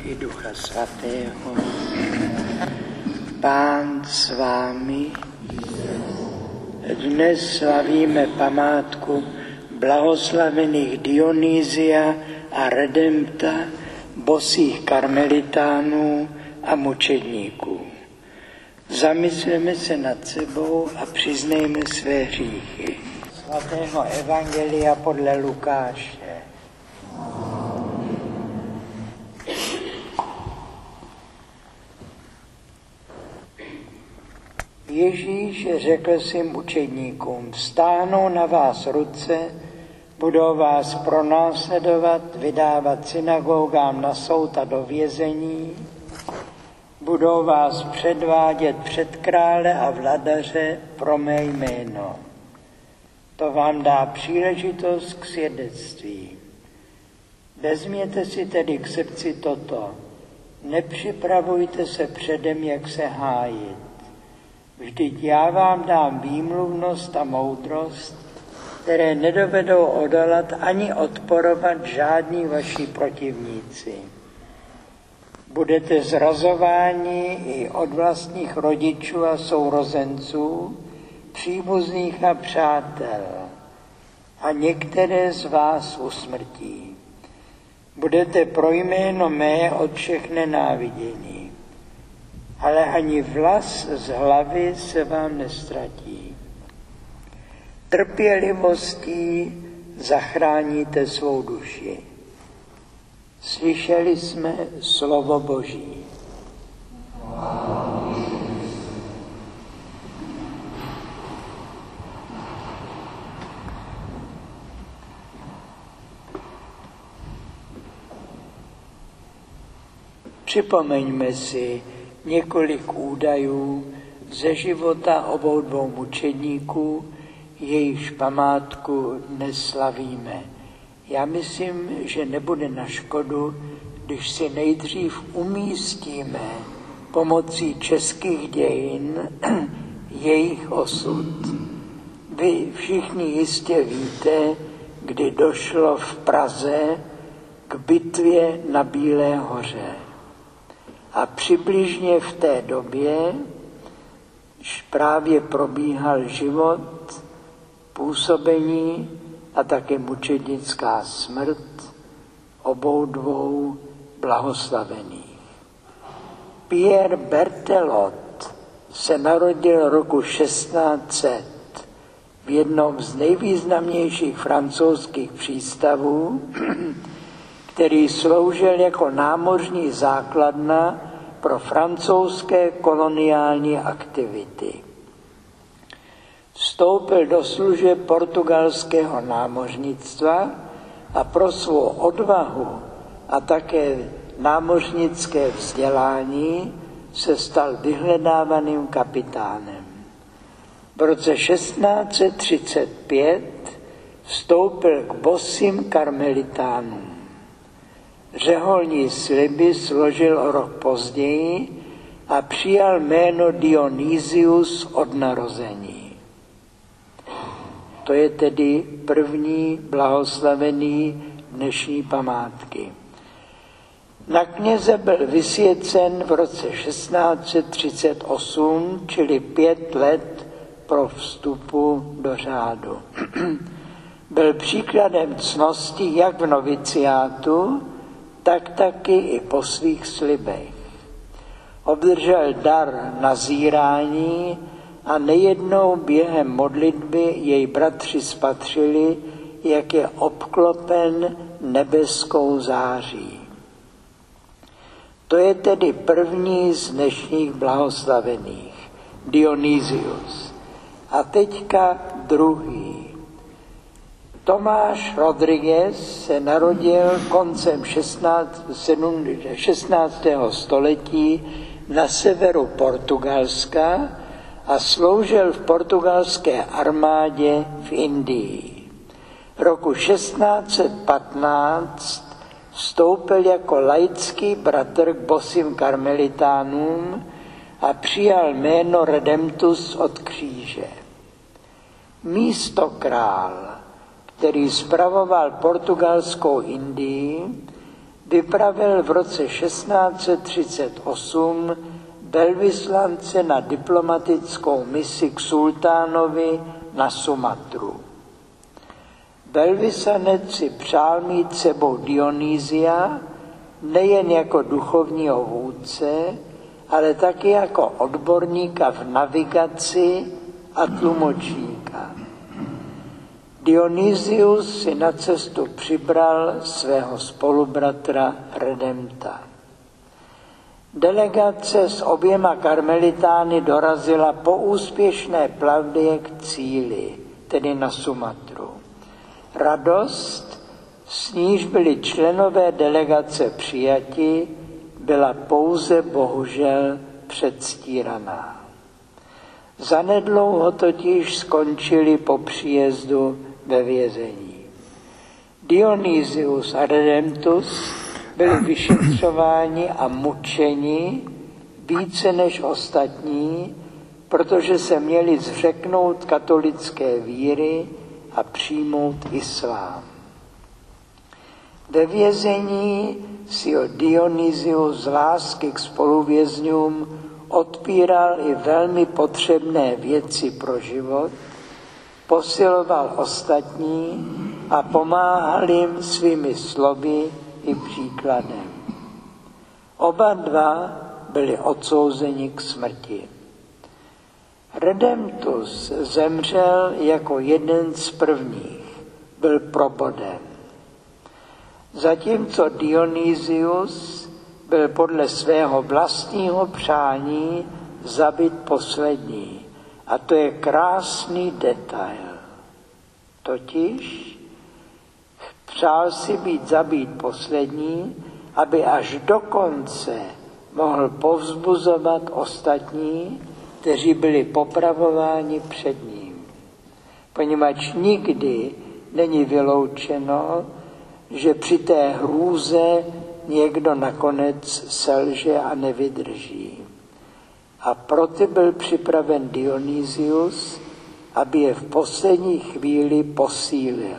i Ducha Svatého. Pán s vámi. Dnes slavíme památku blahoslavených Dionýsia a Redempta, bosých karmelitánů a mučedníků. Zamysleme se nad sebou a přiznejme své hříchy. Svatého evangelia podle Lukáše. Ježíš řekl svým učedníkům: vztáhnou na vás ruce, budou vás pronásledovat, vydávat synagogám na soud a do vězení, budou vás předvádět před krále a vladaře pro mé jméno. To vám dá příležitost k svědectví. Vezměte si tedy k srdci toto. Nepřipravujte se předem, jak se hájit. Vždyť já vám dám výmluvnost a moudrost, které nedovedou odolat ani odporovat žádní vaši protivníci. Budete zrazováni i od vlastních rodičů a sourozenců, příbuzných a přátel, a některé z vás usmrtí. Budete pro jméno mé od všech nenávidění, ale ani vlas z hlavy se vám nestratí. Trpělivostí zachráníte svou duši. Slyšeli jsme slovo Boží. Připomeňme si několik údajů ze života obou dvou mučedníků, jejichž památku dnes slavíme. Já myslím, že nebude na škodu, když si nejdřív umístíme pomocí českých dějin jejich osud. Vy všichni jistě víte, kdy došlo v Praze k bitvě na Bílé hoře. A přibližně v té době právě probíhal život, působení a také mučednická smrt obou dvou blahoslavených. Pierre Berthelot se narodil roku 1600 v jednom z nejvýznamnějších francouzských přístavů, který sloužil jako námořní základna pro francouzské koloniální aktivity. Vstoupil do služeb portugalského námořnictva a pro svou odvahu a také námořnické vzdělání se stal vyhledávaným kapitánem. V roce 1635 vstoupil k bosým karmelitánům. Řeholní sliby složil o rok později a přijal jméno Dionysius od narození. To je tedy první blahoslavený dnešní památky. Na kněze byl vysvěcen v roce 1638, čili 5 let po vstupu do řádu. Byl příkladem cnosti jak v noviciátu, tak taky i po svých slibech. Obdržel dar nazírání a nejednou během modlitby jej bratři spatřili, jak je obklopen nebeskou září. To je tedy první z dnešních blahoslavených, Dionysius. A teďka druhý. Tomáš Rodriguez se narodil koncem 16. století na severu Portugalska a sloužil v portugalské armádě v Indii. Roku 1615 vstoupil jako laický bratr k bosým karmelitánům a přijal jméno Redemptus od kříže. Místokrál, který spravoval portugalskou Indii, vypravil v roce 1638 velvyslance na diplomatickou misi k sultánovi na Sumatru. Velvyslanec si přál mít sebou Dionýsia nejen jako duchovního vůdce, ale taky jako odborníka v navigaci a tlumočníka. Dionysius si na cestu přibral svého spolubratra Redempta. Delegace s oběma karmelitány dorazila po úspěšné plavbě k cíli, tedy na Sumatru. Radost, s níž byli členové delegace přijati, byla pouze bohužel předstíraná. Zanedlouho totiž skončili po příjezdu ve vězení. Dionysius a Redemptus byli vyšetřováni a mučeni více než ostatní, protože se měli zřeknout katolické víry a přijmout islám. Ve vězení si Dionysius z lásky k spoluvězňům odpíral i velmi potřebné věci pro život, posiloval ostatní a pomáhal jim svými slovy i příkladem. Oba dva byli odsouzeni k smrti. Redemptus zemřel jako jeden z prvních, byl proboden. Zatímco Dionysius byl podle svého vlastního přání zabit poslední. A to je krásný detail. Totiž přál si být zabít poslední, aby až do konce mohl povzbuzovat ostatní, kteří byli popravováni před ním. Poněvadž nikdy není vyloučeno, že při té hrůze někdo nakonec selže a nevydrží. A proto byl připraven Dionysius, aby je v poslední chvíli posílil.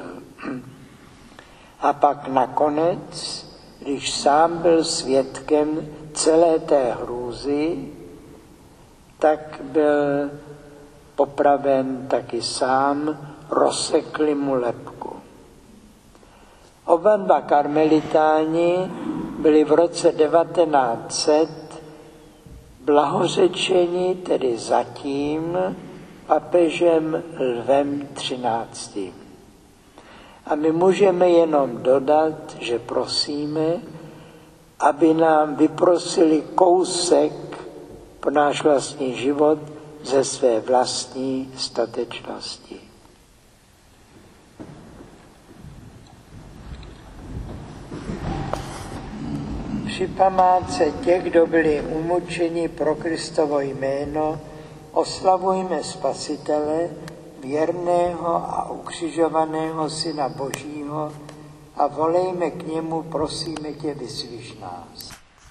A pak nakonec, když sám byl svědkem celé té hrůzy, tak byl popraven taky sám, rozsekli mu lebku. Oba dva karmelitáni byli v roce 1900 blahořečeni, tedy zatím, papežem Lvem XIII. A my můžeme jenom dodat, že prosíme, aby nám vyprosili kousek pro náš vlastní život ze své vlastní statečnosti. Při památce těch, kdo byli umučeni pro Kristovo jméno, oslavujme Spasitele, věrného a ukřižovaného Syna Božího a volejme k němu, prosíme tě, vyslyš nás.